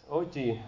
Oggi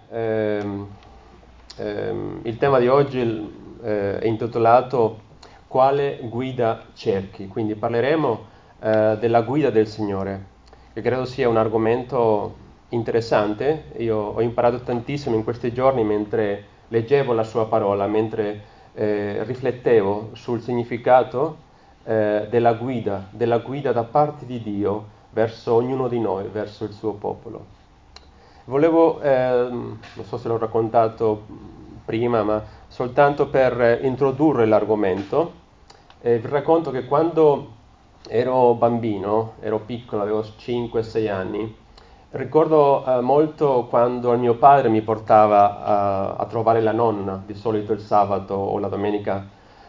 il tema di oggi è intitolato Quale guida cerchi? Quindi parleremo della guida del Signore, che credo sia un argomento interessante. Io ho imparato tantissimo in questi giorni mentre leggevo la sua parola, mentre riflettevo sul significato della guida da parte di Dio verso ognuno di noi, verso il suo popolo. Volevo, non so se l'ho raccontato prima, ma soltanto per introdurre l'argomento, vi racconto che quando ero bambino, ero piccolo, avevo 5-6 anni, ricordo molto quando il mio padre mi portava a trovare la nonna, di solito il sabato o la domenica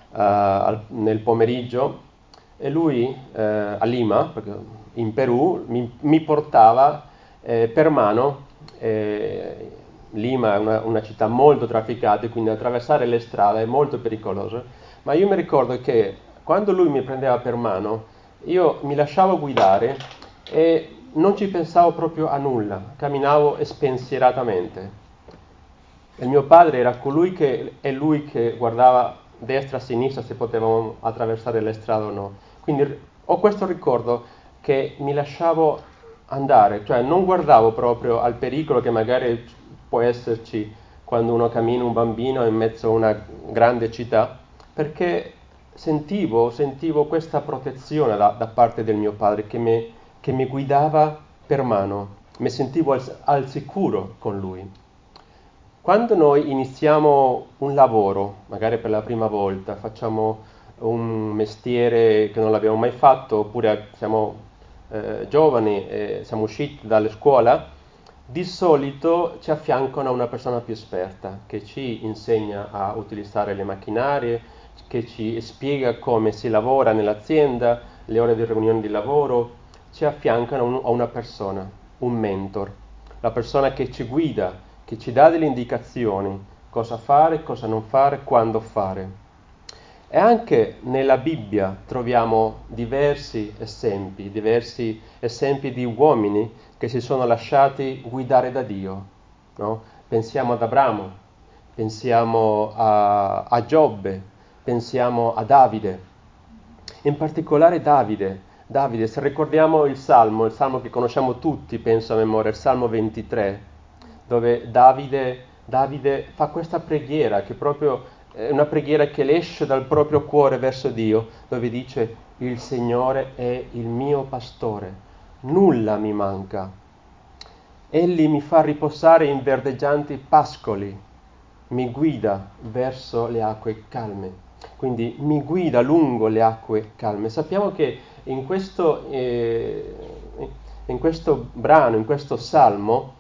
nel pomeriggio, e lui a Lima, perché in Perù, mi portava per mano. Lima è una città molto trafficata, quindi attraversare le strade è molto pericoloso, ma io mi ricordo che quando lui mi prendeva per mano, io mi lasciavo guidare e non ci pensavo proprio a nulla, camminavo spensieratamente. Il mio padre era è lui che guardava destra e sinistra se potevamo attraversare le strade o no. Quindi ho questo ricordo che mi lasciavo andare, cioè non guardavo proprio al pericolo che magari può esserci quando uno cammina, un bambino in mezzo a una grande città, perché sentivo questa protezione da parte del mio padre che mi guidava per mano, mi sentivo al sicuro con lui. Quando noi iniziamo un lavoro, magari per la prima volta, facciamo un mestiere che non l'abbiamo mai fatto, oppure siamo giovani e siamo usciti dalle scuola, di solito ci affiancano a una persona più esperta che ci insegna a utilizzare le macchinarie, che ci spiega come si lavora nell'azienda, le ore di riunione di lavoro, ci affiancano a una persona, un mentor, la persona che ci guida, che ci dà delle indicazioni, cosa fare, cosa non fare, quando fare. E anche nella Bibbia troviamo diversi esempi di uomini che si sono lasciati guidare da Dio. No? Pensiamo ad Abramo, pensiamo a Giobbe, pensiamo a Davide. In particolare Davide, se ricordiamo il Salmo che conosciamo tutti, penso a memoria, il Salmo 23, dove Davide fa questa preghiera, che proprio è una preghiera che le esce dal proprio cuore verso Dio, dove dice: il Signore è il mio pastore, nulla mi manca. Egli mi fa riposare in verdeggianti pascoli, mi guida verso le acque calme. Quindi mi guida lungo le acque calme. Sappiamo che in questo brano, in questo salmo,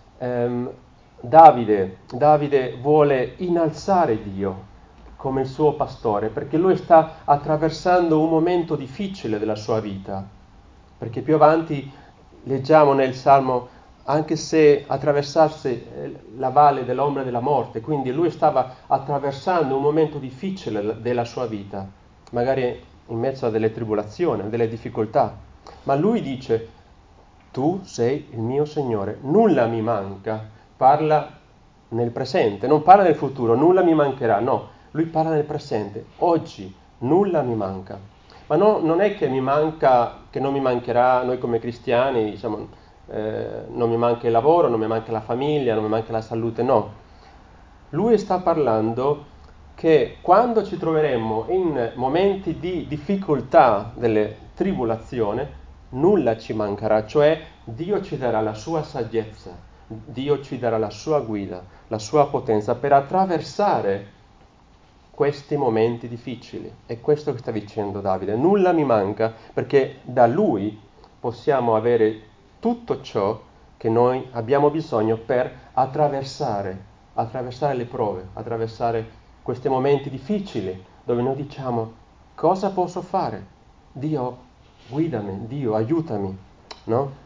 Davide vuole innalzare Dio come il suo pastore, perché lui sta attraversando un momento difficile della sua vita. Perché più avanti leggiamo nel Salmo: anche se attraversasse la valle dell'ombra della morte, quindi lui stava attraversando un momento difficile della sua vita, magari in mezzo a delle tribolazioni, a delle difficoltà, ma lui dice: tu sei il mio Signore, nulla mi manca. Parla nel presente, non parla del futuro, nulla mi mancherà, no, lui parla nel presente, oggi nulla mi manca. Ma non è che non mi mancherà, noi come cristiani, diciamo, non mi manca il lavoro, non mi manca la famiglia, non mi manca la salute, no. Lui sta parlando che quando ci troveremo in momenti di difficoltà, delle tribolazioni, nulla ci mancherà, cioè Dio ci darà la sua saggezza, Dio ci darà la sua guida, la sua potenza per attraversare questi momenti difficili. È questo che sta dicendo Davide: nulla mi manca, perché da lui possiamo avere tutto ciò che noi abbiamo bisogno per attraversare le prove, attraversare questi momenti difficili dove noi diciamo: cosa posso fare? Dio, guidami, Dio, aiutami, no?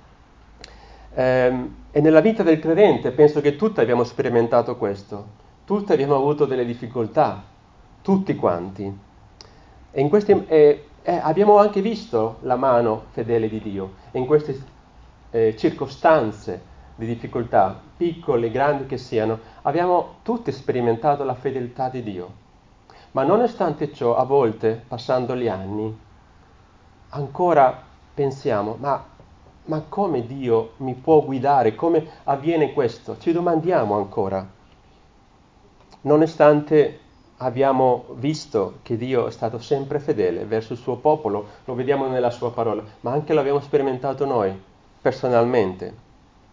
E nella vita del credente penso che tutti abbiamo sperimentato questo, tutti abbiamo avuto delle difficoltà, tutti quanti. Abbiamo anche visto la mano fedele di Dio in queste circostanze di difficoltà, piccole, grandi che siano, abbiamo tutti sperimentato la fedeltà di Dio. Ma nonostante ciò, a volte, passando gli anni, ancora pensiamo, ma come Dio mi può guidare? Come avviene questo? Ci domandiamo ancora. Nonostante abbiamo visto che Dio è stato sempre fedele verso il suo popolo, lo vediamo nella sua parola, ma anche l'abbiamo sperimentato noi, personalmente.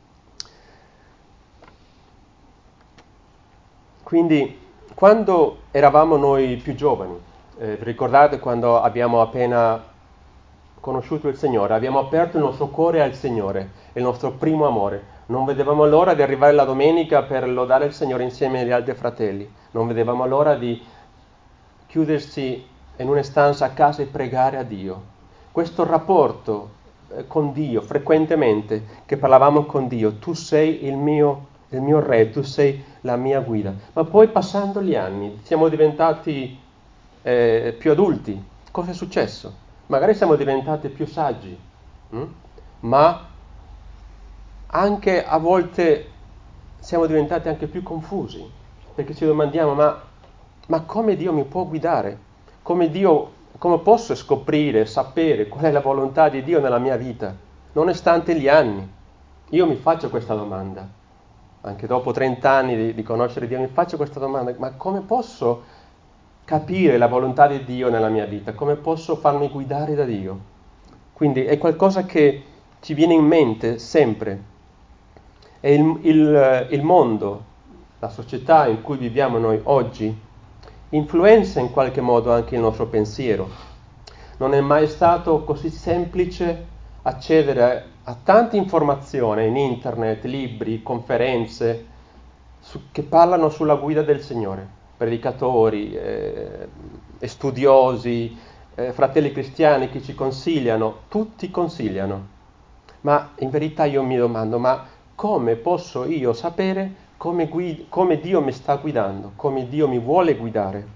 Quindi, quando eravamo noi più giovani, ricordate quando abbiamo appena conosciuto il Signore, abbiamo aperto il nostro cuore al Signore, il nostro primo amore. Non vedevamo l'ora di arrivare la domenica per lodare il Signore insieme agli altri fratelli. Non vedevamo l'ora di chiudersi in una stanza a casa e pregare a Dio. Questo rapporto con Dio, frequentemente, che parlavamo con Dio, tu sei il mio re, tu sei la mia guida. Ma poi passando gli anni siamo diventati più adulti. Cosa è successo? Magari siamo diventati più saggi, ma anche a volte siamo diventati anche più confusi, perché ci domandiamo, ma come Dio mi può guidare? Come posso scoprire, sapere qual è la volontà di Dio nella mia vita? Nonostante gli anni, io mi faccio questa domanda. Anche dopo 30 anni di conoscere Dio, mi faccio questa domanda, ma come posso capire la volontà di Dio nella mia vita? Come posso farmi guidare da Dio? Quindi è qualcosa che ci viene in mente sempre. E il mondo, la società in cui viviamo noi oggi, influenza in qualche modo anche il nostro pensiero. Non è mai stato così semplice accedere a tante informazioni in internet, libri, conferenze che parlano sulla guida del Signore. Predicatori, e studiosi, fratelli cristiani che ci consigliano, tutti consigliano. Ma in verità io mi domando, ma come posso io sapere come Dio mi sta guidando, come Dio mi vuole guidare?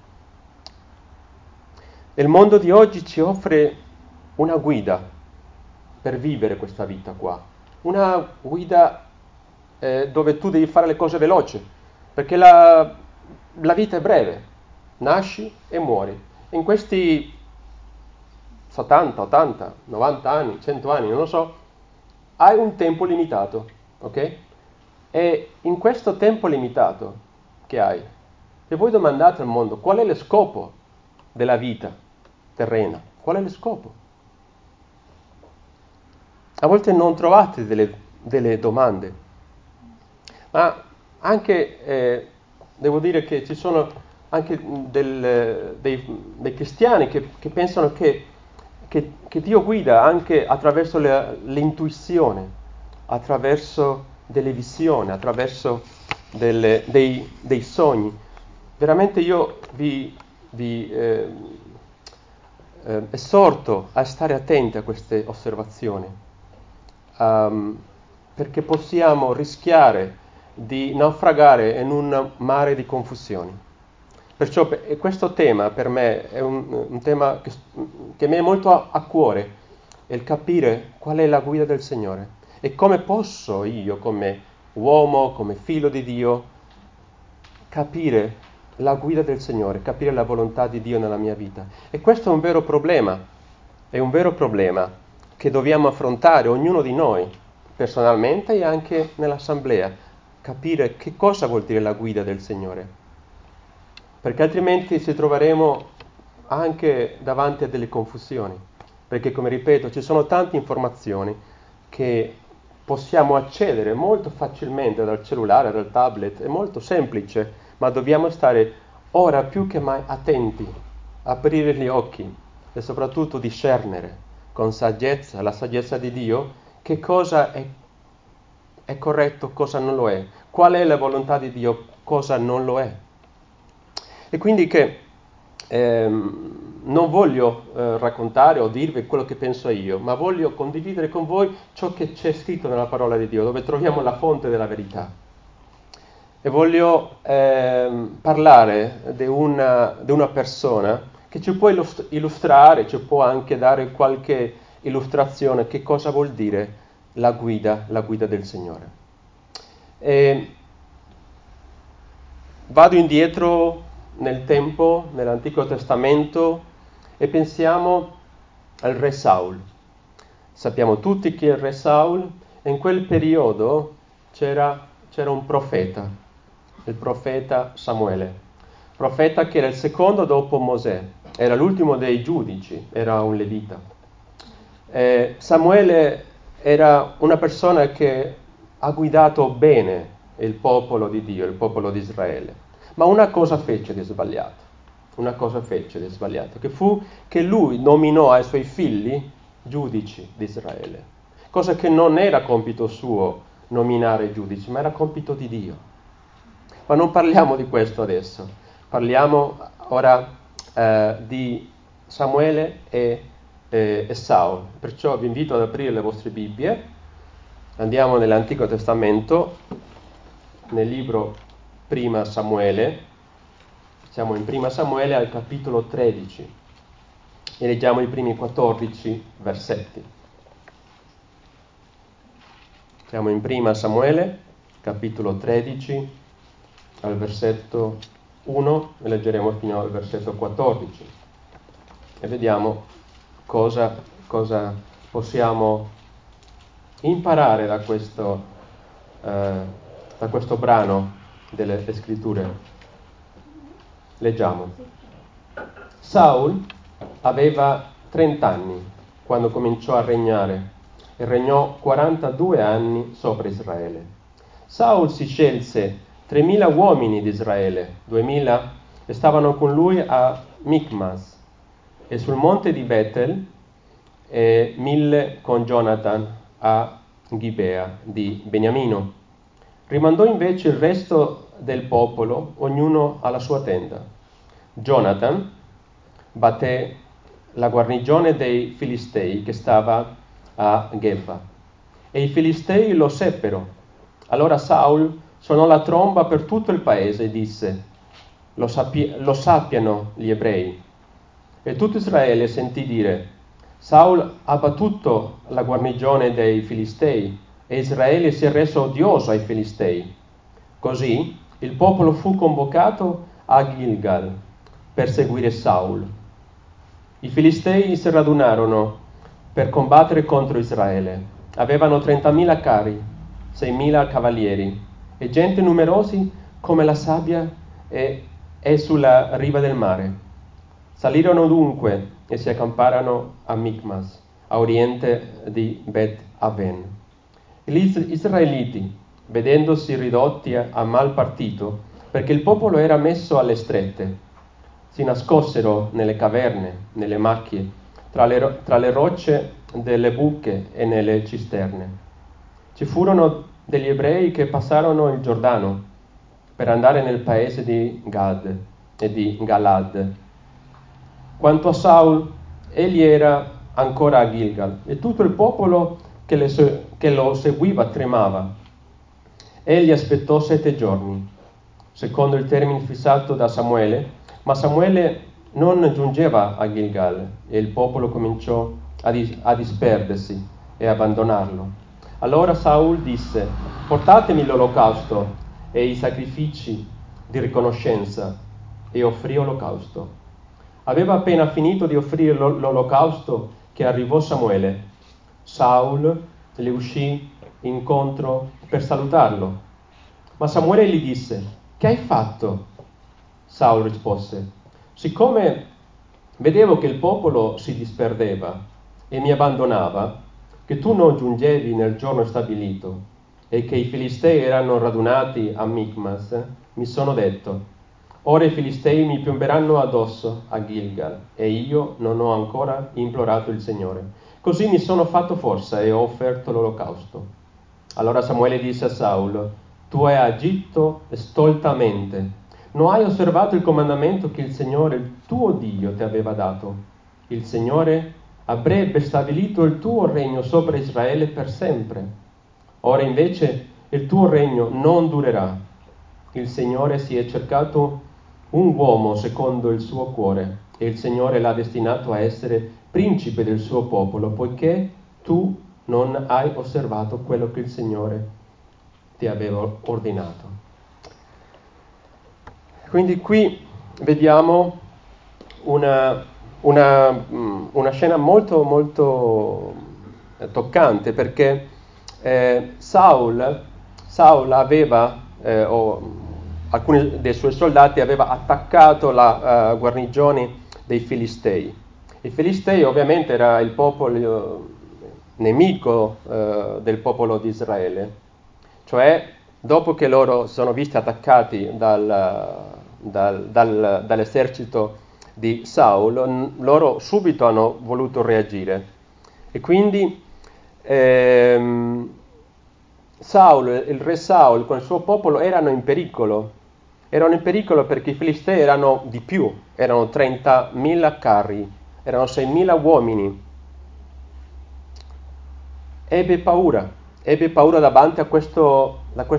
Il mondo di oggi ci offre una guida per vivere questa vita qua, una guida dove tu devi fare le cose veloci, perché la vita è breve, nasci e muori. In questi 70, 80, 90 anni, 100 anni, non lo so, hai un tempo limitato, ok? E in questo tempo limitato che hai, se voi domandate al mondo qual è lo scopo della vita terrena, qual è lo scopo? A volte non trovate delle domande, ma anche, devo dire che ci sono anche dei cristiani che pensano che Dio guida anche attraverso l'intuizione, attraverso delle visioni, attraverso dei sogni. Veramente io vi esorto a stare attenti a queste osservazioni, perché possiamo rischiare di naufragare in un mare di confusioni. Perciò questo tema per me è un tema che mi è molto a cuore, è il capire qual è la guida del Signore e come posso io, come uomo, come figlio di Dio, capire la guida del Signore, capire la volontà di Dio nella mia vita. E questo è un vero problema che dobbiamo affrontare ognuno di noi, personalmente e anche nell'assemblea, capire che cosa vuol dire la guida del Signore. Perché altrimenti ci troveremo anche davanti a delle confusioni, perché come ripeto ci sono tante informazioni che possiamo accedere molto facilmente dal cellulare, dal tablet, è molto semplice, ma dobbiamo stare ora più che mai attenti, aprire gli occhi e soprattutto discernere con saggezza, la saggezza di Dio, che cosa è corretto, cosa non lo è, qual è la volontà di Dio, cosa non lo è. E quindi non voglio raccontare o dirvi quello che penso io, ma voglio condividere con voi ciò che c'è scritto nella parola di Dio, dove troviamo la fonte della verità. E voglio parlare di una persona che ci può illustrare, ci può anche dare qualche illustrazione che cosa vuol dire la guida del Signore. E vado indietro nel tempo, nell'Antico Testamento, e pensiamo al re Saul. Sappiamo tutti chi è il re Saul, e in quel periodo c'era un profeta, il profeta Samuele, profeta che era il secondo dopo Mosè, era l'ultimo dei giudici, era un levita. Samuele era una persona che ha guidato bene il popolo di Dio, il popolo di Israele, ma una cosa fece di sbagliato, che fu che lui nominò ai suoi figli giudici di Israele, cosa che non era compito suo nominare giudici, ma era compito di Dio. Ma non parliamo di questo adesso, parliamo ora di Samuele e Saul. Perciò vi invito ad aprire le vostre Bibbie, andiamo nell'Antico Testamento, nel libro Prima Samuele, siamo in Prima Samuele al capitolo 13 e leggiamo i primi 14 versetti. Siamo in Prima Samuele, capitolo 13, al versetto 1 e leggeremo fino al versetto 14 e vediamo cosa possiamo imparare da questo brano delle Scritture. Leggiamo. Saul aveva 30 anni quando cominciò a regnare e regnò 42 anni sopra Israele. Saul si scelse 3.000 uomini di Israele, 2.000 stavano con lui a Michmas e sul monte di Betel e 1.000 con Jonathan a Gibea di Beniamino. Rimandò invece il resto del popolo, ognuno alla sua tenda. Jonathan batté la guarnigione dei Filistei che stava a Geba e i Filistei lo seppero. Allora Saul suonò la tromba per tutto il paese e disse: lo sappiano gli ebrei. E tutto Israele sentì dire: Saul ha battuto la guarnigione dei Filistei e Israele si è reso odioso ai Filistei. Così il popolo fu convocato a Gilgal per seguire Saul. I Filistei si radunarono per combattere contro Israele. Avevano 30.000 carri, 6.000 cavalieri e gente numerosi come la sabbia è sulla riva del mare. Salirono dunque e si accamparono a Michmas, a oriente di Bet Aven. Gli israeliti, vedendosi ridotti a mal partito, perché il popolo era messo alle strette, si nascosero nelle caverne, nelle macchie, tra le rocce delle buche e nelle cisterne. Ci furono degli ebrei che passarono il Giordano per andare nel paese di Gad e di Galad. Quanto a Saul, egli era ancora a Gilgal e tutto il popolo che lo seguiva tremava. Egli aspettò 7 giorni, secondo il termine fissato da Samuele, ma Samuele non giungeva a Gilgal e il popolo cominciò a disperdersi e abbandonarlo. Allora Saul disse: portatemi l'olocausto e i sacrifici di riconoscenza, e offrì olocausto. Aveva appena finito di offrire l'olocausto che arrivò Samuele. Saul le uscì incontro per salutarlo. Ma Samuele gli disse: che hai fatto? Saul rispose: siccome vedevo che il popolo si disperdeva e mi abbandonava, che tu non giungevi nel giorno stabilito e che i Filistei erano radunati a Michmas, mi sono detto: ora i Filistei mi piomberanno addosso a Gilgal e io non ho ancora implorato il Signore. Così mi sono fatto forza e ho offerto l'olocausto. Allora Samuele disse a Saul: tu hai agito stoltamente. Non hai osservato il comandamento che il Signore, il tuo Dio, ti aveva dato. Il Signore avrebbe stabilito il tuo regno sopra Israele per sempre. Ora invece il tuo regno non durerà. Il Signore si è cercato un uomo secondo il suo cuore e il Signore l'ha destinato a essere principe del suo popolo, poiché tu non hai osservato quello che il Signore ti avevo ordinato. Quindi qui vediamo una scena molto, molto toccante, perché Saul aveva, o alcuni dei suoi soldati aveva attaccato la guarnigione dei Filistei. I Filistei ovviamente era il popolo nemico del popolo di Israele, cioè dopo che loro sono visti attaccati dall'esercito di Saul, loro subito hanno voluto reagire. E quindi il re Saul con il suo popolo erano in pericolo perché i Filistei erano di più, erano 30.000 carri, erano 6.000 uomini. Ebbe paura davanti a questo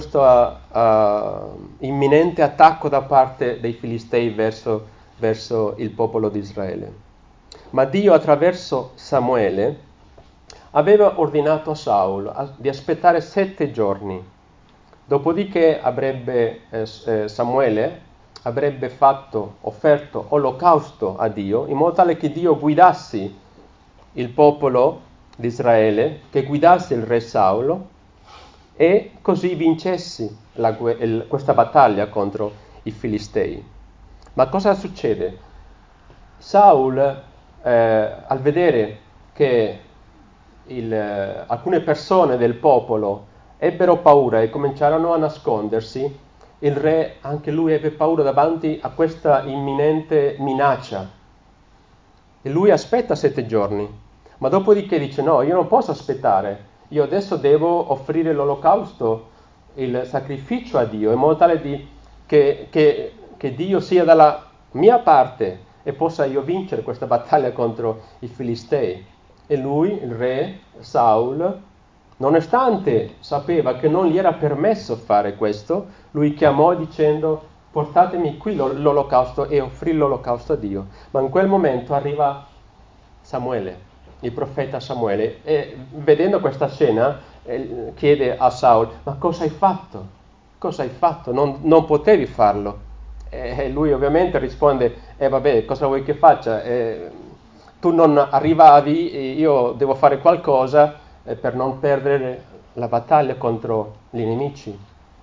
imminente attacco da parte dei Filistei verso il popolo di Israele. Ma Dio, attraverso Samuele, aveva ordinato a Saul di aspettare 7 giorni. Dopodiché Samuele avrebbe offerto olocausto a Dio, in modo tale che Dio guidasse il popolo di Israele, che guidasse il re Saulo, e così vincesse questa battaglia contro i Filistei. Ma cosa succede? Saul, al vedere che alcune persone del popolo ebbero paura e cominciarono a nascondersi, il re anche lui ebbe paura davanti a questa imminente minaccia. E lui aspetta 7 giorni, ma dopodiché dice: no, io non posso aspettare, io adesso devo offrire l'olocausto, il sacrificio a Dio, in modo tale che Dio sia dalla mia parte e possa io vincere questa battaglia contro i Filistei. E lui, il re Saul, nonostante sapeva che non gli era permesso fare questo, lui chiamò dicendo: portatemi qui l'olocausto, e offrì l'olocausto a Dio. Ma in quel momento arriva Samuele, il profeta Samuele, e vedendo questa scena chiede a Saul: ma cosa hai fatto? Cosa hai fatto? Non potevi farlo. E lui ovviamente risponde: vabbè, cosa vuoi che faccia? Tu non arrivavi, io devo fare qualcosa per non perdere la battaglia contro gli nemici.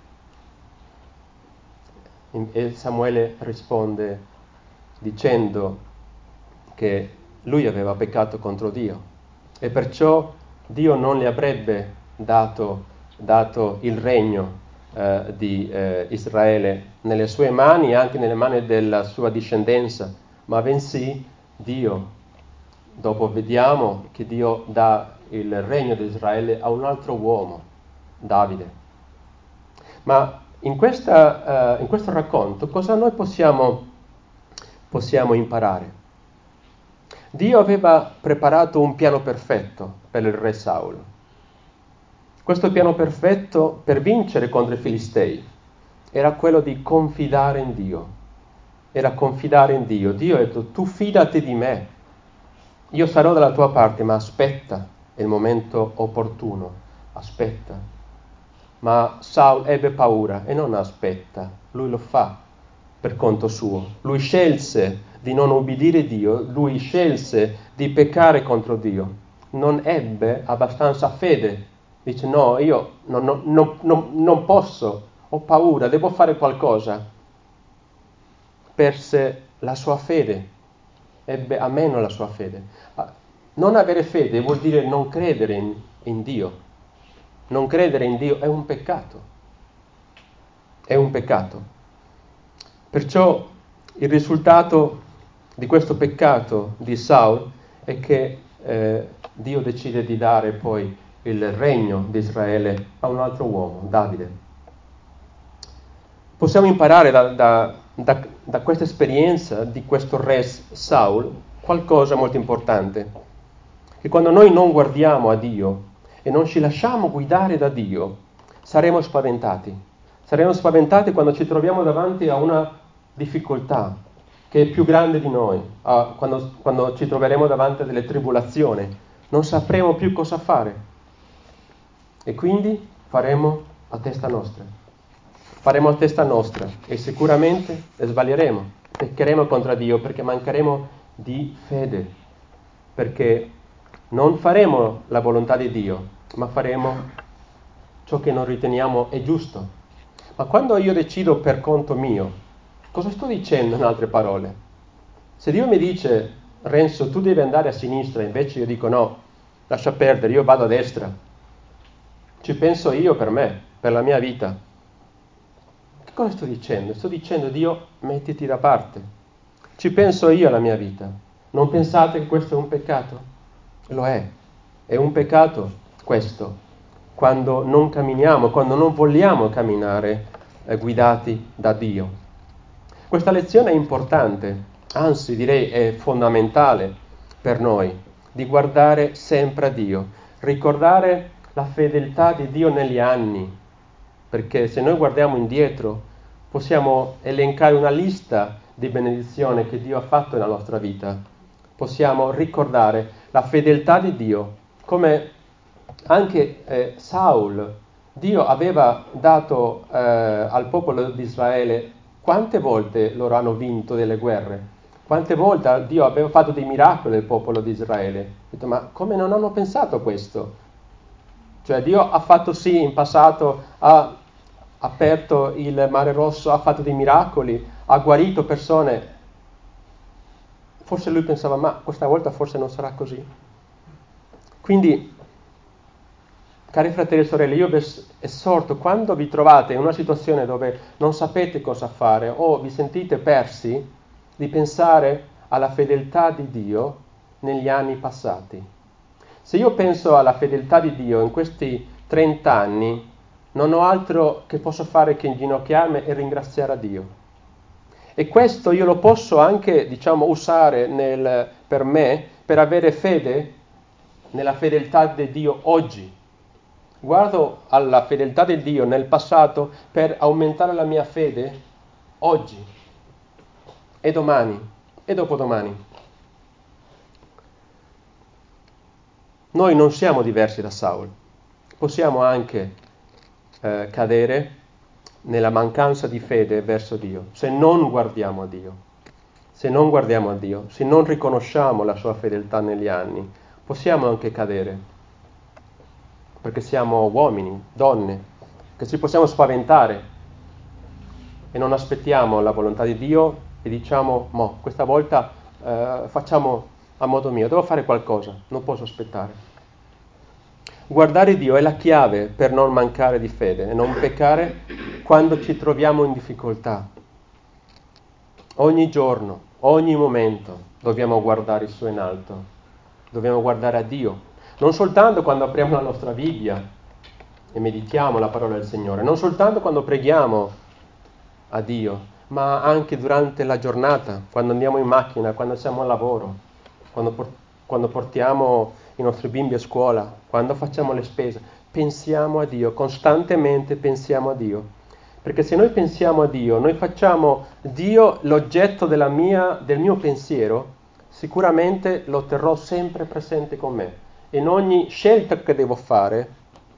E Samuele risponde dicendo che lui aveva peccato contro Dio e perciò Dio non gli avrebbe dato il regno di Israele nelle sue mani e anche nelle mani della sua discendenza, ma bensì Dio, dopo vediamo che Dio dà il regno di Israele a un altro uomo, Davide. Ma in questo racconto cosa noi possiamo imparare? Dio aveva preparato un piano perfetto per il re Saul. Questo piano perfetto per vincere contro i Filistei era quello di confidare in Dio. Era confidare in Dio. Dio ha detto: tu fidati di me, io sarò dalla tua parte, ma aspetta, è il momento opportuno, aspetta. Ma Saul ebbe paura e non aspetta, lui lo fa per conto suo. Lui scelse di non ubbidire Dio, lui scelse di peccare contro Dio. Non ebbe abbastanza fede. Dice: no, io non posso, ho paura, devo fare qualcosa. Perse la sua fede, ebbe a meno la sua fede. Non avere fede vuol dire non credere in Dio. Non credere in Dio è un peccato. È un peccato. Perciò il risultato di questo peccato di Saul è che Dio decide di dare poi il regno di Israele a un altro uomo, Davide. Possiamo imparare da questa esperienza di questo re Saul qualcosa molto importante, che quando noi non guardiamo a Dio e non ci lasciamo guidare da Dio, saremo spaventati. Saremo spaventati quando ci troviamo davanti a una difficoltà che è più grande di noi, quando ci troveremo davanti a delle tribolazioni. Non sapremo più cosa fare e quindi faremo a testa nostra. Faremo a testa nostra e sicuramente sbaglieremo, peccheremo contro Dio perché mancheremo di fede, perché non faremo la volontà di Dio, ma faremo ciò che non riteniamo è giusto. Ma quando io decido per conto mio, cosa sto dicendo in altre parole? Se Dio mi dice, Renzo, tu devi andare a sinistra, invece io dico no, lascia perdere, io vado a destra. Ci penso io per me, per la mia vita. Che cosa sto dicendo? Sto dicendo, Dio, mettiti da parte. Ci penso io alla mia vita. Non pensate che questo è un peccato? Lo è. È un peccato questo, quando non camminiamo, quando non vogliamo camminare guidati da Dio. Questa lezione è importante, anzi direi è fondamentale per noi, di guardare sempre a Dio, ricordare la fedeltà di Dio negli anni, perché se noi guardiamo indietro possiamo elencare una lista di benedizioni che Dio ha fatto nella nostra vita. Possiamo ricordare la fedeltà di Dio, come anche Saul, Dio aveva dato al popolo di Israele, quante volte loro hanno vinto delle guerre, quante volte Dio aveva fatto dei miracoli al popolo di Israele. Ho detto, ma come non hanno pensato a questo? Cioè Dio ha fatto sì, in passato ha aperto il Mare Rosso, ha fatto dei miracoli, ha guarito persone. Forse lui pensava, ma questa volta forse non sarà così. Quindi, cari fratelli e sorelle, io vi esorto, quando vi trovate in una situazione dove non sapete cosa fare o vi sentite persi, di pensare alla fedeltà di Dio negli anni passati. Se io penso alla fedeltà di Dio in questi 30 anni, non ho altro che posso fare che inginocchiarmi e ringraziare a Dio. E questo io lo posso anche, usare per me, per avere fede nella fedeltà di Dio oggi. Guardo alla fedeltà di Dio nel passato per aumentare la mia fede oggi e domani e dopodomani. Noi non siamo diversi da Saul, possiamo anche cadere nella mancanza di fede verso Dio, se non guardiamo a Dio, se non guardiamo a Dio, se non riconosciamo la sua fedeltà negli anni, possiamo anche cadere, perché siamo uomini, donne, che ci possiamo spaventare e non aspettiamo la volontà di Dio e diciamo, questa volta facciamo a modo mio, devo fare qualcosa, non posso aspettare. Guardare Dio è la chiave per non mancare di fede e non peccare quando ci troviamo in difficoltà. Ogni giorno, ogni momento dobbiamo guardare il suo in alto, dobbiamo guardare a Dio, non soltanto quando apriamo la nostra Bibbia e meditiamo la parola del Signore, non soltanto quando preghiamo a Dio, ma anche durante la giornata, quando andiamo in macchina, quando siamo al lavoro, quando portiamo i nostri bimbi a scuola, quando facciamo le spese. Pensiamo a Dio, costantemente pensiamo a Dio. Perché se noi pensiamo a Dio, noi facciamo Dio l'oggetto del mio pensiero, sicuramente lo terrò sempre presente con me. In ogni scelta che devo fare,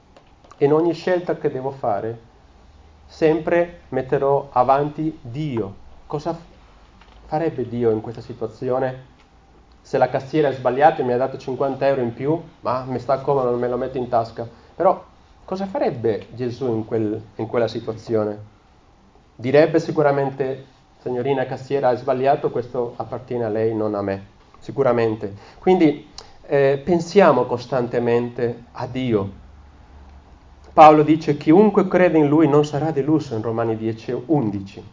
sempre metterò avanti Dio. Cosa farebbe Dio in questa situazione? Se la cassiera è sbagliata e mi ha dato 50 euro in più, ma mi sta comodo, non me lo metto in tasca. Però cosa farebbe Gesù in quella situazione? Direbbe sicuramente, signorina cassiera, hai sbagliato, questo appartiene a lei, non a me. Sicuramente. Quindi pensiamo costantemente a Dio. Paolo dice, chiunque crede in Lui non sarà deluso, in Romani 10:11.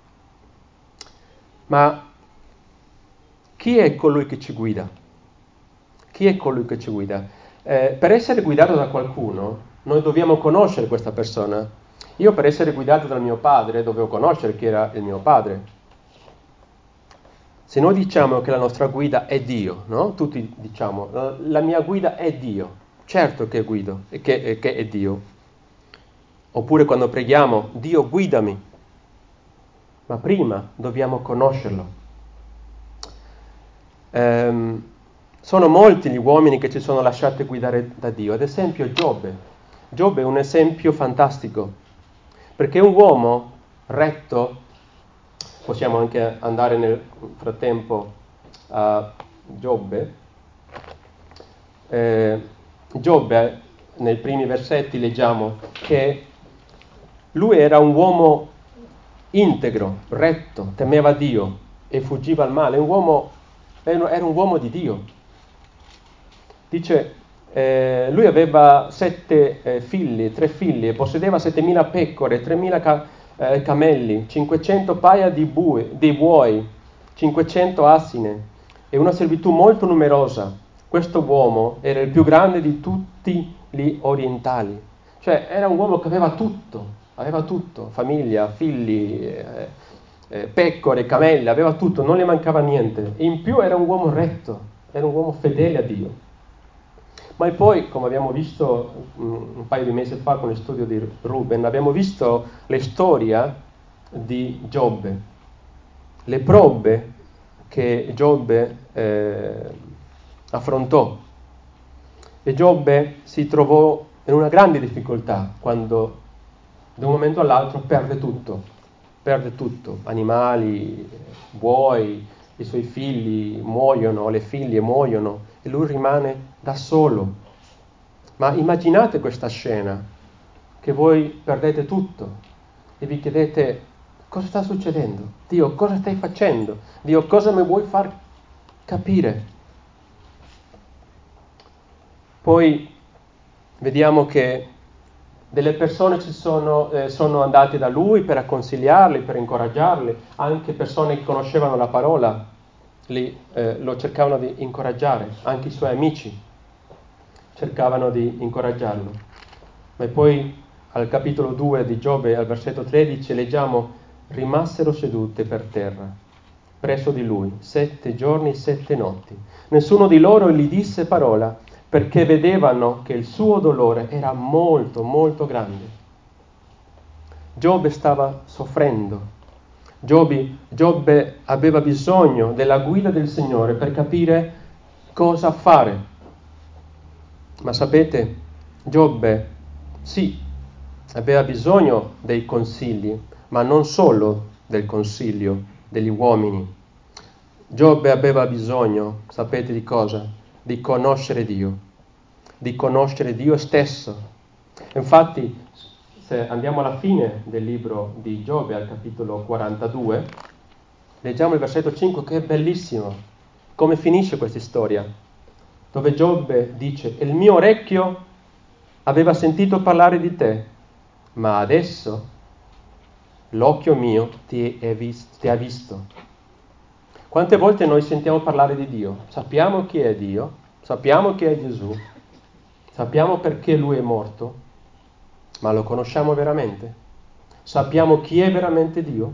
Ma chi è colui che ci guida? Chi è colui che ci guida? Per essere guidato da qualcuno, noi dobbiamo conoscere questa persona. Io per essere guidato dal mio padre dovevo conoscere chi era il mio padre. Se noi diciamo che la nostra guida è Dio, no? Tutti diciamo, la mia guida è Dio. Certo che guido, che è Dio. Oppure quando preghiamo, Dio guidami. Ma prima dobbiamo conoscerlo. Sono molti gli uomini che ci sono lasciati guidare da Dio. Ad esempio Giobbe. Giobbe è un esempio fantastico, perché un uomo retto, possiamo anche andare nel frattempo a Giobbe. Giobbe, nei primi versetti leggiamo che lui era un uomo integro, retto, temeva Dio e fuggiva al male. Era un uomo di Dio. Dice, lui aveva 3 figli, e possedeva 7.000 pecore, 3.000 camelli, 500 paia di buoi, 500 asine e una servitù molto numerosa. Questo uomo era il più grande di tutti gli orientali. Cioè era un uomo che aveva tutto, famiglia, figli, pecore, camelli, aveva tutto, non le mancava niente. E in più era un uomo retto, era un uomo fedele a Dio. Ma poi, come abbiamo visto un paio di mesi fa con lo studio di Ruben, abbiamo visto la storia di Giobbe, le prove che Giobbe affrontò. E Giobbe si trovò in una grande difficoltà quando da un momento all'altro perde tutto, animali, buoi, i suoi figli muoiono, le figlie muoiono e lui rimane da solo. Ma immaginate questa scena, che voi perdete tutto e vi chiedete cosa sta succedendo? Dio, cosa stai facendo? Dio, cosa mi vuoi far capire? Poi vediamo che delle persone sono andate da lui per consigliarli, per incoraggiarli, anche persone che conoscevano la parola lo cercavano di incoraggiare, anche i suoi amici cercavano di incoraggiarlo. Ma poi al capitolo 2 di Giobbe, al versetto 13, leggiamo: rimasero sedute per terra presso di lui 7 giorni e 7 notti. Nessuno di loro gli disse parola, perché vedevano che il suo dolore era molto, molto grande. Giobbe stava soffrendo. Giobbe aveva bisogno della guida del Signore per capire cosa fare. Ma sapete, Giobbe, sì, aveva bisogno dei consigli, ma non solo del consiglio degli uomini. Giobbe aveva bisogno, sapete di cosa? Di conoscere Dio stesso. Infatti, se andiamo alla fine del libro di Giobbe, al capitolo 42, leggiamo il versetto 5, che è bellissimo. Come finisce questa storia? Dove Giobbe dice: il mio orecchio aveva sentito parlare di te, ma adesso l'occhio mio ti ha visto. Quante volte noi sentiamo parlare di Dio? Sappiamo chi è Dio, sappiamo chi è Gesù, sappiamo perché Lui è morto, ma lo conosciamo veramente? Sappiamo chi è veramente Dio?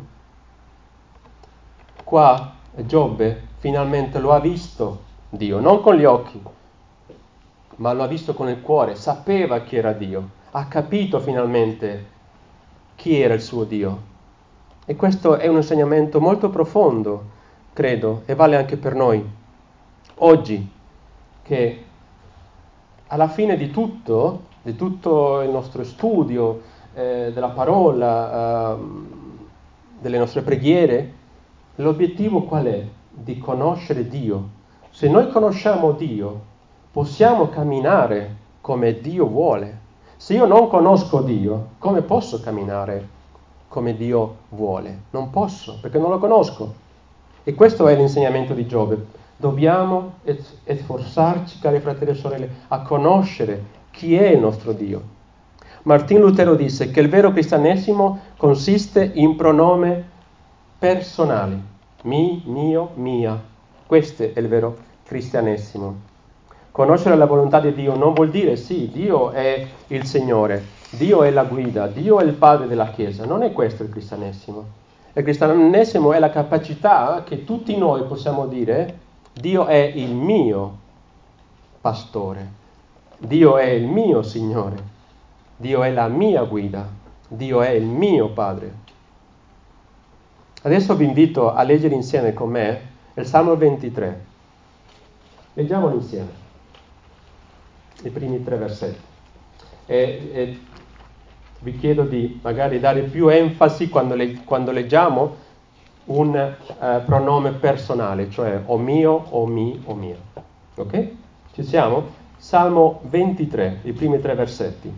Qua Giobbe finalmente lo ha visto Dio, non con gli occhi, ma lo ha visto con il cuore, sapeva chi era Dio, ha capito finalmente chi era il suo Dio. E questo è un insegnamento molto profondo, credo, e vale anche per noi. Oggi, che alla fine di tutto il nostro studio della parola, delle nostre preghiere, l'obiettivo qual è? Di conoscere Dio. Se noi conosciamo Dio, possiamo camminare come Dio vuole. Se io non conosco Dio, come posso camminare come Dio vuole? Non posso, perché non lo conosco. E questo è l'insegnamento di Giobbe. Dobbiamo sforzarci, cari fratelli e sorelle, a conoscere chi è il nostro Dio. Martin Lutero disse che il vero cristianesimo consiste in pronome personali. Mi, mio, mia. Questo è il vero cristianesimo. Conoscere la volontà di Dio non vuol dire sì, Dio è il Signore, Dio è la guida, Dio è il Padre della Chiesa. Non è questo il cristianesimo. Il cristianesimo è la capacità che tutti noi possiamo dire: Dio è il mio pastore, Dio è il mio Signore, Dio è la mia guida, Dio è il mio Padre. Adesso vi invito a leggere insieme con me il Salmo 23. Leggiamolo insieme, i primi 3 versetti. e vi chiedo di magari dare più enfasi quando leggiamo un pronome personale, cioè o mio, o mi, o mia. Ok? Ci siamo? Salmo 23, i primi 3 versetti.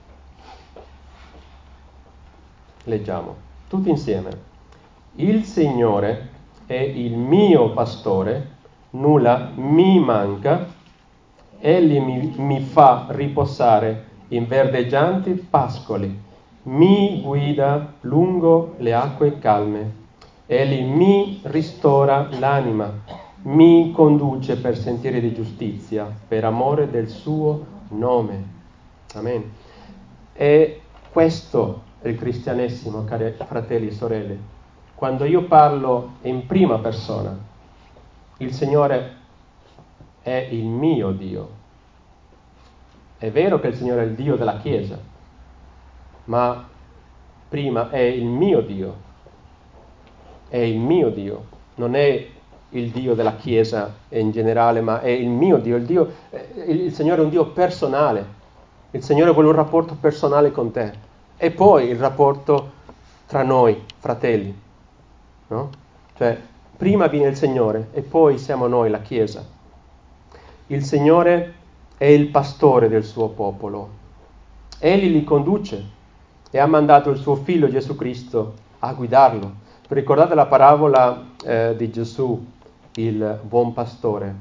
Leggiamo, tutti insieme. Il Signore è il mio pastore, nulla mi manca, Egli mi fa riposare in verdeggianti pascoli, mi guida lungo le acque calme, Egli mi ristora l'anima, mi conduce per sentieri di giustizia, per amore del suo nome. Amen. E questo è il cristianesimo, cari fratelli e sorelle. Quando io parlo in prima persona, il Signore è il mio Dio. È vero che il Signore è il Dio della Chiesa, ma prima è il mio Dio. È il mio Dio, non è il Dio della Chiesa in generale, ma è il mio Dio. Il Signore è un Dio personale. Il Signore vuole un rapporto personale con te. E poi il rapporto tra noi, fratelli. No? Cioè, prima viene il Signore e poi siamo noi, la Chiesa. Il Signore è il pastore del suo popolo. Egli li conduce e ha mandato il suo figlio Gesù Cristo a guidarlo. Ricordate la parabola di Gesù, il buon pastore.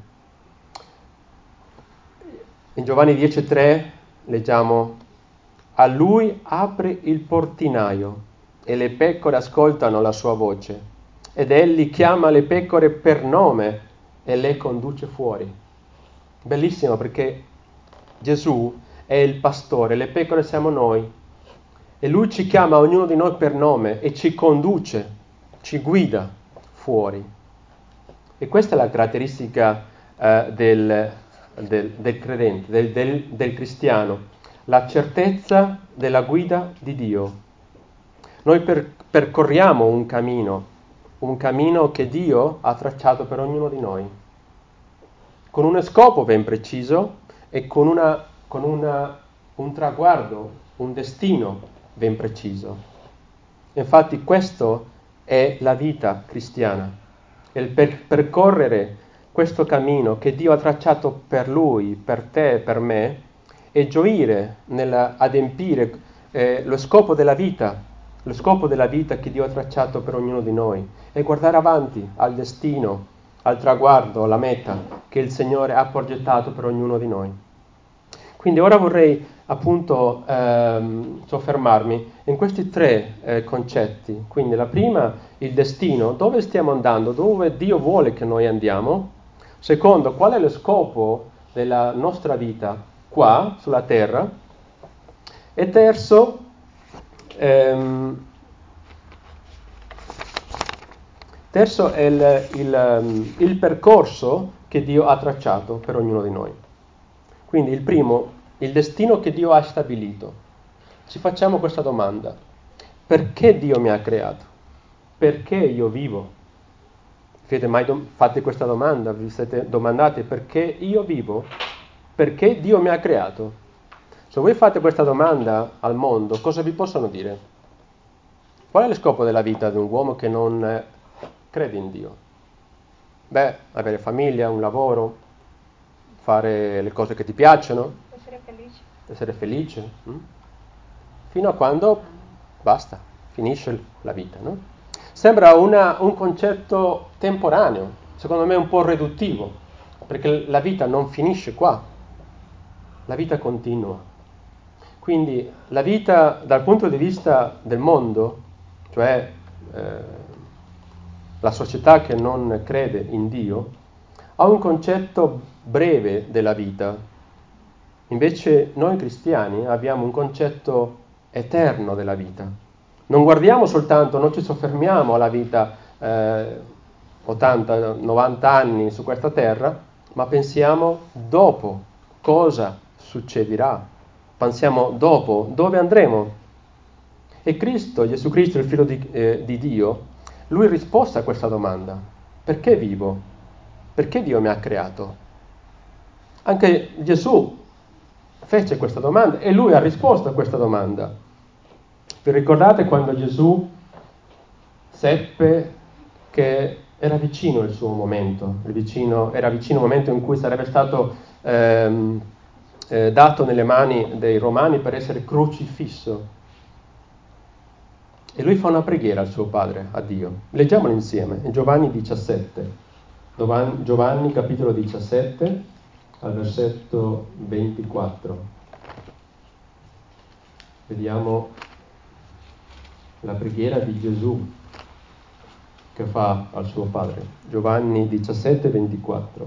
In Giovanni 10,3 leggiamo: a lui apre il portinaio e le pecore ascoltano la sua voce, ed egli chiama le pecore per nome e le conduce fuori. Bellissimo, perché Gesù è il pastore, le pecore siamo noi, e lui ci chiama ognuno di noi per nome e ci conduce, ci guida fuori. E questa è la caratteristica del credente, del cristiano, la certezza della guida di Dio. Noi percorriamo un cammino che Dio ha tracciato per ognuno di noi, con uno scopo ben preciso e con un traguardo, un destino ben preciso. Infatti questo è la vita cristiana, il percorrere questo cammino che Dio ha tracciato per lui, per te, per me, e gioire nell'adempiere lo scopo della vita che Dio ha tracciato per ognuno di noi, e guardare avanti al destino, al traguardo, alla meta che il Signore ha progettato per ognuno di noi. Quindi ora vorrei appunto soffermarmi in questi 3 concetti. Quindi la prima, il destino, dove stiamo andando, dove Dio vuole che noi andiamo. Secondo, qual è lo scopo della nostra vita qua sulla terra. E terzo, è il percorso che Dio ha tracciato per ognuno di noi. Quindi il primo, il destino che Dio ha stabilito. Ci facciamo questa domanda: perché Dio mi ha creato? Perché io vivo? Siete mai fatti questa domanda? Vi siete domandati perché io vivo? Perché Dio mi ha creato? Se voi fate questa domanda al mondo, cosa vi possono dire? Qual è lo scopo della vita di un uomo che non crede in Dio? Beh, avere famiglia, un lavoro, fare le cose che ti piacciono, essere felice, fino a quando basta, finisce la vita, no? Sembra un concetto temporaneo, secondo me un po' riduttivo, perché la vita non finisce qua, la vita continua. Quindi la vita dal punto di vista del mondo, cioè la società che non crede in Dio, ha un concetto breve della vita. Invece noi cristiani abbiamo un concetto eterno della vita. Non guardiamo soltanto, non ci soffermiamo alla vita 80, 90 anni su questa terra, ma pensiamo dopo cosa succederà. Pensiamo dopo dove andremo. E Cristo, Gesù Cristo, il Figlio di Dio, lui rispose a questa domanda: perché vivo? Perché Dio mi ha creato? Anche Gesù fece questa domanda e lui ha risposto a questa domanda. Vi ricordate quando Gesù seppe che era vicino il suo momento, era vicino il momento in cui sarebbe stato dato nelle mani dei romani per essere crocifisso? E lui fa una preghiera al suo padre, a Dio. Leggiamolo insieme, in Giovanni 17. Giovanni capitolo 17, al versetto 24. Vediamo la preghiera di Gesù che fa al suo padre. Giovanni 17, 24.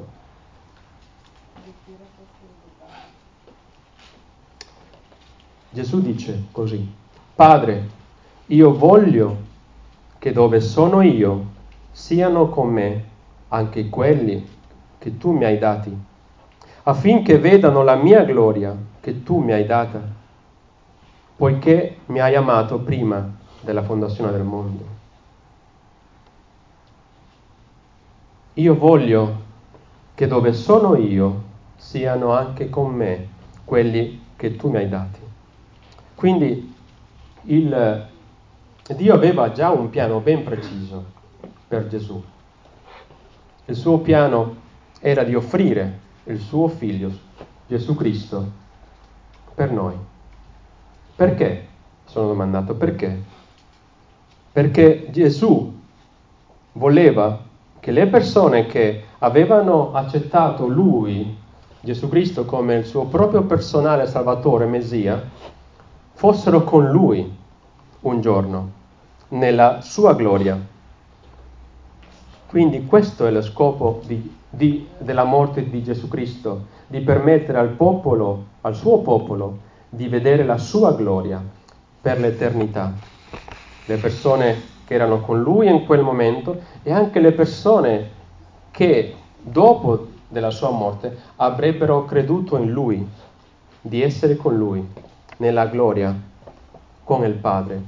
Gesù dice così: Padre, io voglio che dove sono io siano con me anche quelli che tu mi hai dati, affinché vedano la mia gloria che tu mi hai data, poiché mi hai amato prima della fondazione del mondo. Io voglio che dove sono io siano anche con me quelli che tu mi hai dati. Quindi Dio aveva già un piano ben preciso per Gesù. Il suo piano era di offrire il suo figlio, Gesù Cristo, per noi. Perché? Sono domandato perché? Perché Gesù voleva che le persone che avevano accettato Lui, Gesù Cristo, come il suo proprio personale Salvatore, Messia, fossero con Lui un giorno, nella sua gloria. Quindi questo è lo scopo della morte di Gesù Cristo, di permettere al suo popolo, di vedere la sua gloria per l'eternità. Le persone che erano con Lui in quel momento e anche le persone che dopo della sua morte avrebbero creduto in Lui, di essere con Lui, nella gloria, con il Padre.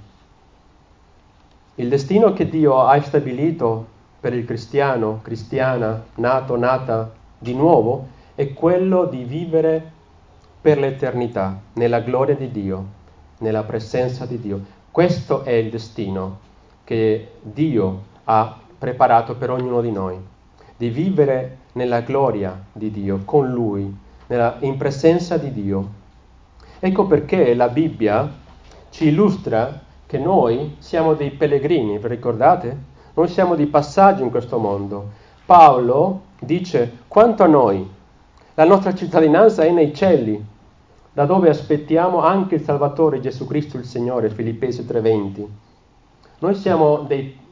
Il destino che Dio ha stabilito per il cristiana, nata di nuovo, è quello di vivere per l'eternità, nella gloria di Dio, nella presenza di Dio. Questo è il destino che Dio ha preparato per ognuno di noi, di vivere nella gloria di Dio, con Lui, in presenza di Dio. Ecco perché la Bibbia ci illustra che noi siamo dei pellegrini, vi ricordate? Noi siamo di passaggio in questo mondo. Paolo dice: quanto a noi, la nostra cittadinanza è nei cieli, da dove aspettiamo anche il Salvatore Gesù Cristo il Signore, Filippesi 3:20. Noi siamo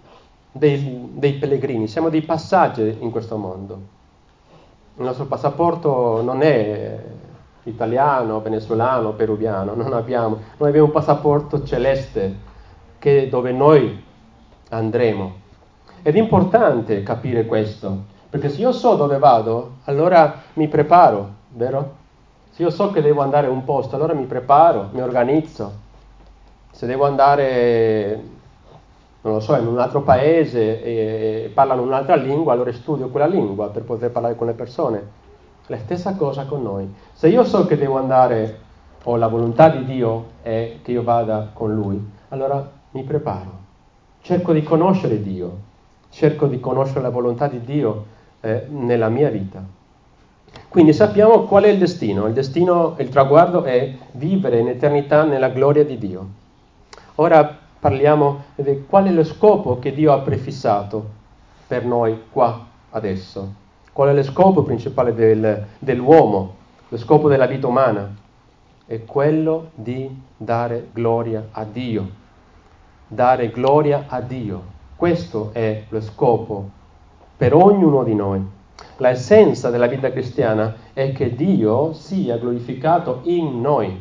dei pellegrini, siamo dei passaggi in questo mondo. Il nostro passaporto non è italiano, venezuelano, peruviano, noi abbiamo un passaporto celeste dove noi andremo. Ed è importante capire questo, perché se io so dove vado, allora mi preparo, vero? Se io so che devo andare a un posto, allora mi preparo, mi organizzo. Se devo andare, non lo so, in un altro paese e parlano un'altra lingua, allora studio quella lingua per poter parlare con le persone. La stessa cosa con noi. Se io so che devo andare, o la volontà di Dio è che io vada con Lui, allora mi preparo. Cerco di conoscere Dio, cerco di conoscere la volontà di Dio nella mia vita. Quindi sappiamo qual è il destino. Il traguardo è vivere in eternità nella gloria di Dio. Ora parliamo di qual è lo scopo che Dio ha prefissato per noi qua, adesso. Qual è lo scopo principale dell'uomo, lo scopo della vita umana? È quello di dare gloria a Dio. Dare gloria a Dio. Questo è lo scopo per ognuno di noi. L'essenza della vita cristiana è che Dio sia glorificato in noi.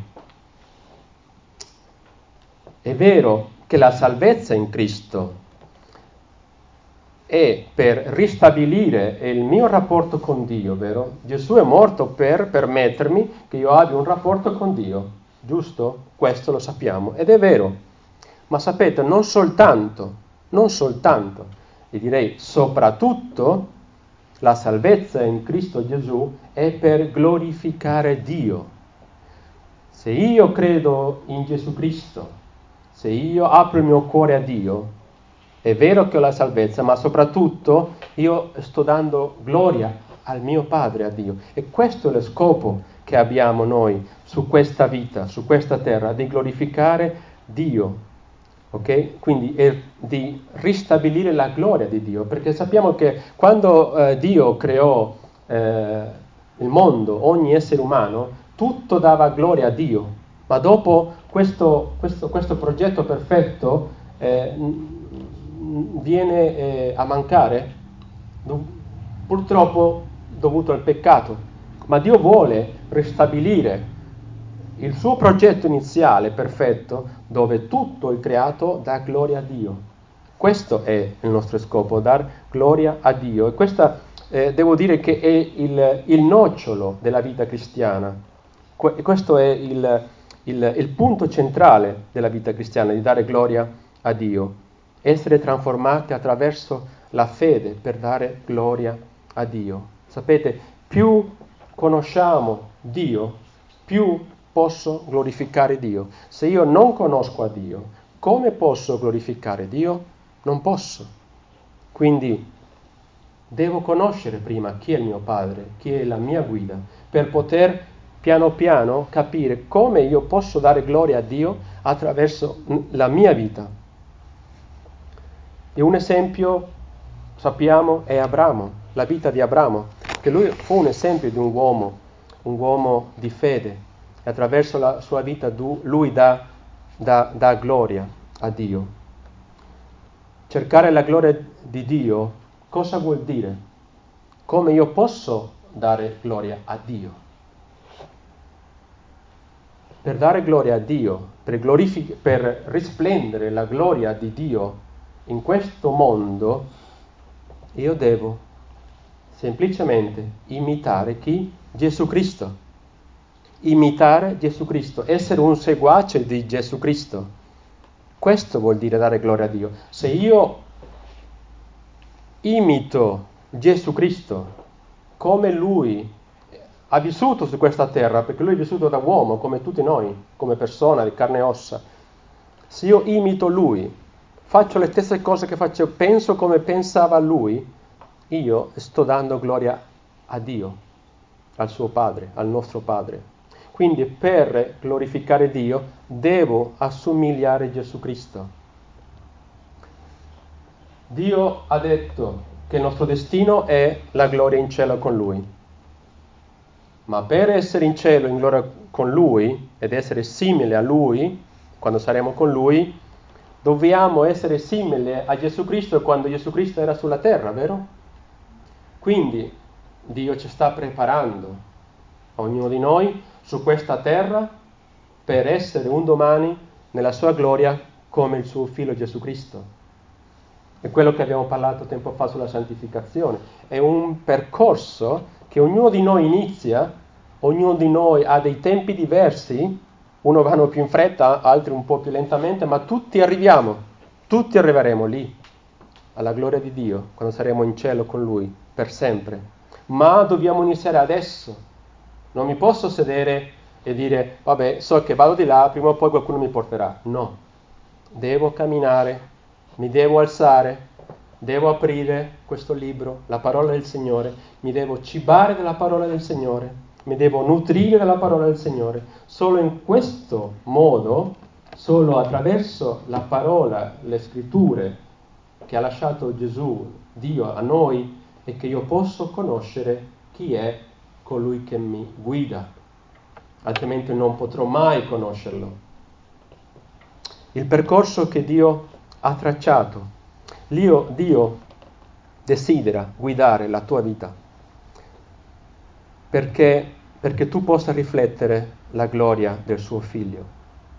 È vero che la salvezza in Cristo è per ristabilire il mio rapporto con Dio, vero? Gesù è morto per permettermi che io abbia un rapporto con Dio, giusto? Questo lo sappiamo ed è vero. Ma sapete, non soltanto, e direi soprattutto, la salvezza in Cristo Gesù è per glorificare Dio. Se io credo in Gesù Cristo, se io apro il mio cuore a Dio, è vero che ho la salvezza, ma soprattutto io sto dando gloria al mio Padre, a Dio. E questo è lo scopo che abbiamo noi su questa vita, su questa terra, di glorificare Dio. Ok? Quindi è di ristabilire la gloria di Dio, perché sappiamo che quando Dio creò il mondo, ogni essere umano, tutto dava gloria a Dio, ma dopo questo progetto perfetto viene a mancare, purtroppo dovuto al peccato, ma Dio vuole ristabilire il suo progetto iniziale perfetto, dove tutto il creato dà gloria a Dio. Questo è il nostro scopo, dar gloria a Dio. E questa devo dire che è il nocciolo della vita cristiana. Questo è il punto centrale della vita cristiana, di dare gloria a Dio. Essere trasformati attraverso la fede per dare gloria a Dio. Sapete, più conosciamo Dio, più posso glorificare Dio. Se io non conosco a Dio, come posso glorificare Dio? Non posso. Quindi devo conoscere prima chi è il mio Padre, chi è la mia guida, per poter piano piano capire come io posso dare gloria a Dio attraverso la mia vita. E un esempio, sappiamo, è Abramo, la vita di Abramo, che lui fu un esempio di un uomo di fede, e attraverso la sua vita lui dà gloria a Dio. Cercare la gloria di Dio, cosa vuol dire? Come io posso dare gloria a Dio? Per dare gloria a Dio, per risplendere la gloria di Dio in questo mondo, io devo semplicemente imitare chi? Gesù Cristo. Imitare Gesù Cristo, essere un seguace di Gesù Cristo. Questo vuol dire dare gloria a Dio. Se io imito Gesù Cristo come Lui ha vissuto su questa terra, perché Lui è vissuto da uomo, come tutti noi, come persona di carne e ossa, se io imito Lui, faccio le stesse cose che faccio, penso come pensava Lui, io sto dando gloria a Dio, al suo Padre, al nostro Padre. Quindi per glorificare Dio devo assomigliare Gesù Cristo. Dio ha detto che il nostro destino è la gloria in cielo con Lui. Ma per essere in cielo in gloria con Lui ed essere simile a Lui, quando saremo con Lui, dobbiamo essere simili a Gesù Cristo quando Gesù Cristo era sulla terra, vero? Quindi Dio ci sta preparando, ognuno di noi, su questa terra per essere un domani nella sua gloria come il suo figlio Gesù Cristo. È quello che abbiamo parlato tempo fa sulla santificazione. È un percorso che ognuno di noi inizia, ognuno di noi ha dei tempi diversi, uno vanno più in fretta, altri un po' più lentamente, ma tutti arriveremo lì, alla gloria di Dio, quando saremo in cielo con Lui, per sempre. Ma dobbiamo iniziare adesso. Non mi posso sedere e dire, vabbè, so che vado di là, prima o poi qualcuno mi porterà. No, devo camminare, mi devo alzare, devo aprire questo libro, la parola del Signore, mi devo cibare della parola del Signore, mi devo nutrire della parola del Signore. Solo in questo modo, solo attraverso la parola, le scritture che ha lasciato Gesù, Dio a noi, è che io posso conoscere chi è colui che mi guida, altrimenti non potrò mai conoscerlo. Il percorso che Dio ha tracciato, Dio desidera guidare la tua vita perché tu possa riflettere la gloria del suo Figlio.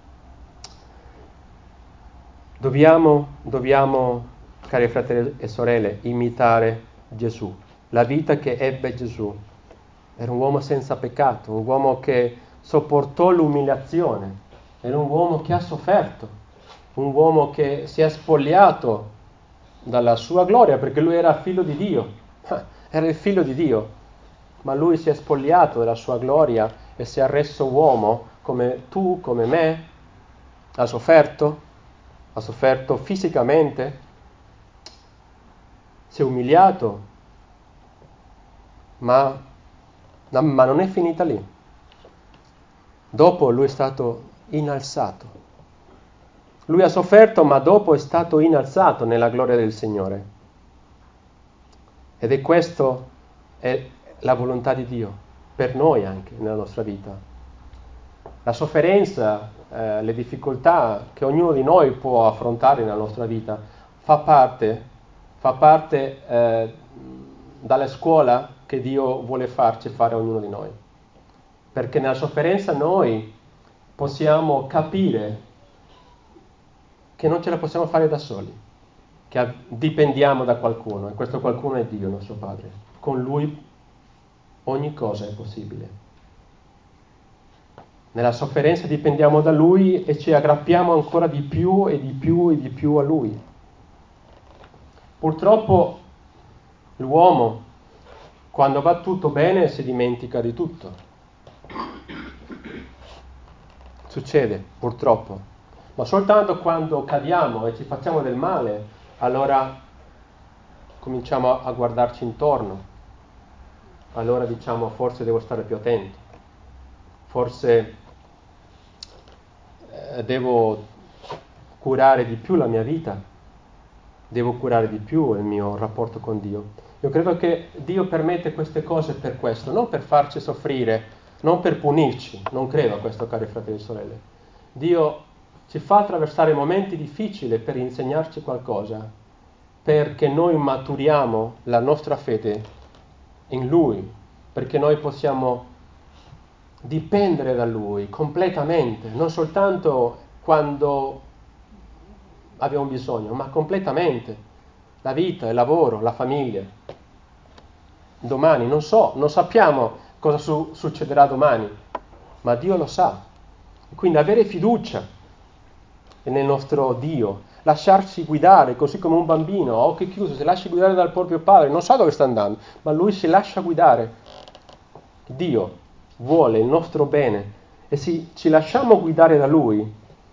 Dobbiamo, cari fratelli e sorelle, imitare Gesù, la vita che ebbe Gesù. Era un uomo senza peccato, un uomo che sopportò l'umiliazione, era un uomo che ha sofferto, un uomo che si è spogliato dalla sua gloria perché lui era figlio di Dio, era il figlio di Dio, ma lui si è spogliato della sua gloria e si è reso uomo come tu, come me, ha sofferto fisicamente, si è umiliato, ma non è finita lì. Dopo lui è stato innalzato. Lui ha sofferto, ma dopo è stato innalzato nella gloria del Signore. Ed è questo è la volontà di Dio, per noi anche, nella nostra vita. La sofferenza, le difficoltà che ognuno di noi può affrontare nella nostra vita, fa parte dalla scuola che Dio vuole farci fare a ognuno di noi. Perché nella sofferenza noi possiamo capire che non ce la possiamo fare da soli, che dipendiamo da qualcuno, e questo qualcuno è Dio, nostro Padre. Con Lui ogni cosa è possibile. Nella sofferenza dipendiamo da Lui e ci aggrappiamo ancora di più e di più e di più a Lui. Purtroppo l'uomo, quando va tutto bene, si dimentica di tutto. Succede, purtroppo. Ma soltanto quando cadiamo e ci facciamo del male, allora cominciamo a guardarci intorno. Allora diciamo, forse devo stare più attento. Forse devo curare di più la mia vita, devo curare di più il mio rapporto con Dio. Io credo che Dio permette queste cose per questo, non per farci soffrire, non per punirci, non credo a questo, cari fratelli e sorelle. Dio ci fa attraversare momenti difficili per insegnarci qualcosa, perché noi maturiamo la nostra fede in Lui, perché noi possiamo dipendere da Lui completamente, non soltanto quando abbiamo bisogno, ma completamente. La vita, il lavoro, la famiglia. Domani, non sappiamo cosa succederà domani, ma Dio lo sa. Quindi avere fiducia nel nostro Dio, lasciarsi guidare, così come un bambino a occhi chiusi, si lascia guidare dal proprio padre, non sa dove sta andando, ma lui si lascia guidare. Dio vuole il nostro bene e se ci lasciamo guidare da Lui,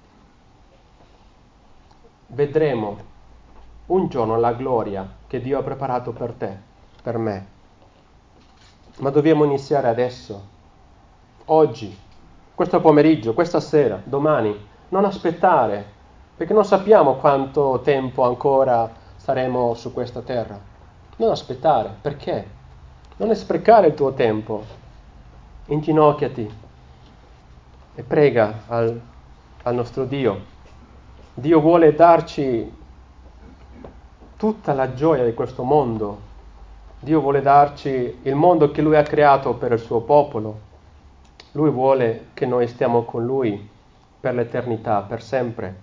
vedremo un giorno la gloria che Dio ha preparato per te, per me. Ma dobbiamo iniziare adesso, oggi, questo pomeriggio, questa sera, domani. Non aspettare, perché non sappiamo quanto tempo ancora saremo su questa terra. Non aspettare, perché? Non sprecare il tuo tempo. Inginocchiati e prega al nostro Dio. Dio vuole darci tutta la gioia di questo mondo. Dio vuole darci il mondo che Lui ha creato per il suo popolo. Lui vuole che noi stiamo con Lui per l'eternità, per sempre.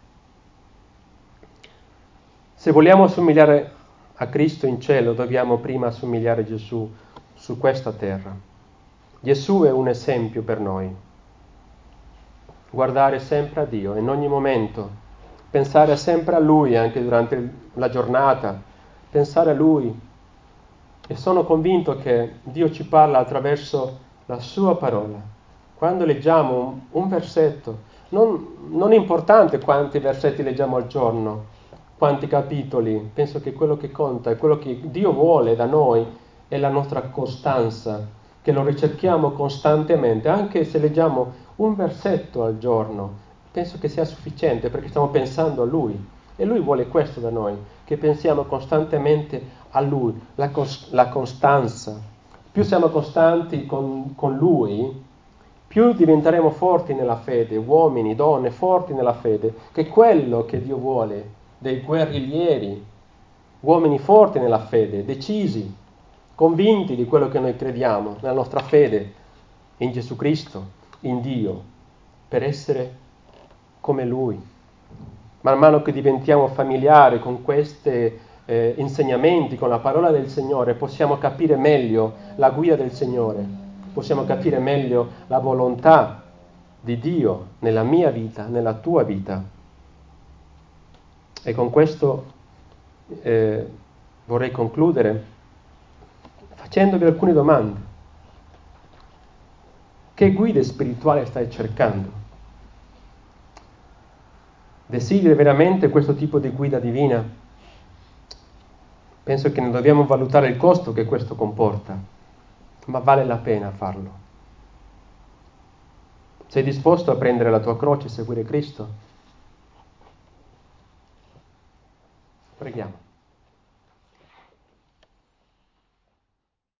Se vogliamo assomigliare a Cristo in cielo, dobbiamo prima assomigliare a Gesù su questa terra. Gesù è un esempio per noi. Guardare sempre a Dio in ogni momento, pensare sempre a Lui anche durante la giornata, pensare a Lui. E sono convinto che Dio ci parla attraverso la Sua parola. Quando leggiamo un versetto, non è importante quanti versetti leggiamo al giorno, quanti capitoli, penso che quello che conta è quello che Dio vuole da noi, è la nostra costanza, che lo ricerchiamo costantemente, anche se leggiamo un versetto al giorno, penso che sia sufficiente perché stiamo pensando a Lui e Lui vuole questo da noi, che pensiamo costantemente a Lui, la costanza. Più siamo costanti con Lui, più diventeremo forti nella fede, uomini, donne, forti nella fede, che è quello che Dio vuole, dei guerriglieri, uomini forti nella fede, decisi, convinti di quello che noi crediamo, nella nostra fede in Gesù Cristo, in Dio, per essere come Lui. Man mano che diventiamo familiari con questi insegnamenti, con la parola del Signore, possiamo capire meglio la guida del Signore, possiamo capire meglio la volontà di Dio nella mia vita, nella tua vita. E con questo vorrei concludere facendovi alcune domande. Che guide spirituale stai cercando? Desideri veramente questo tipo di guida divina? Penso che ne dobbiamo valutare il costo che questo comporta, ma vale la pena farlo. Sei disposto a prendere la tua croce e seguire Cristo? Preghiamo.